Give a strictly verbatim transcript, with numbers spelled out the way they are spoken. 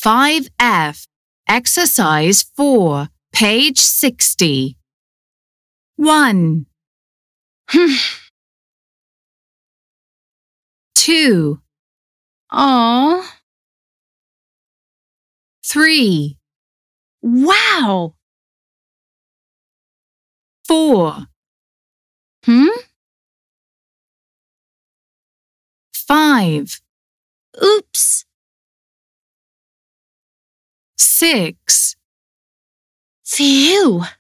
five F, Exercise four, page sixty. one. two. Aw. three. Wow. four. Hmm? five. Oops. six. Phew.